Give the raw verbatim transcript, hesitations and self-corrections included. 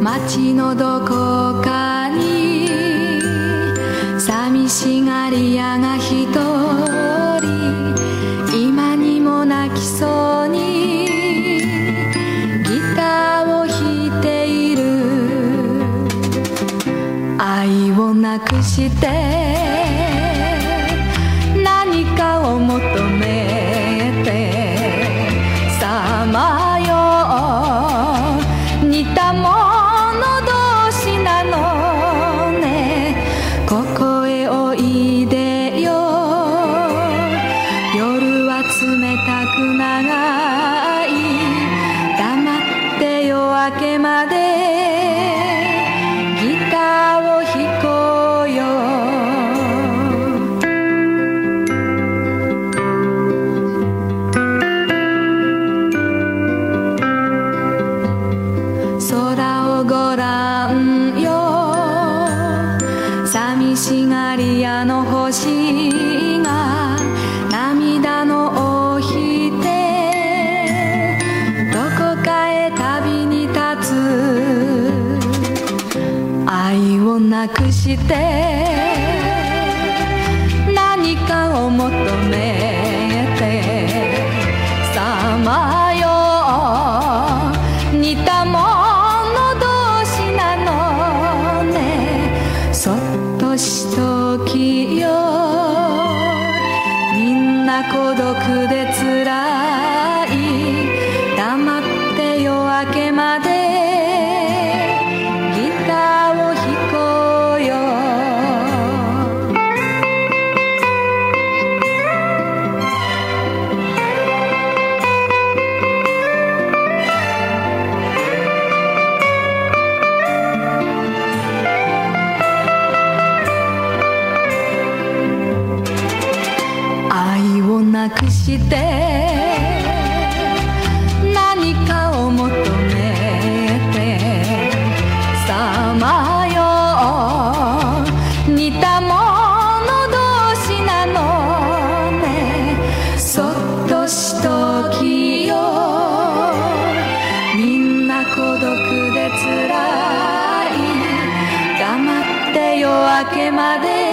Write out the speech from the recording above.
街のどこかに寂しがり屋が一人、今にも泣きそうにギターを弾いている。愛をなくして何かを求めてさまよう、似たもの同士なのね。ここへおいでよ、夜は冷たく長い、黙って夜明けまでギターを弾こうよ。空をごらんよ、寂しがり屋の星が涙の尾ひてどこかへ旅に立つ。愛をなくして何かを求めてさまよう、似たもの同士なのね。そっとしときよ、みんな孤独でつらい、黙って夜明けまでギターを弾こうよ。愛をなくして何かを求めてさまよう、似たもの同士なのね。そっとしときよ、みんな孤独でつらい、黙って夜明けまで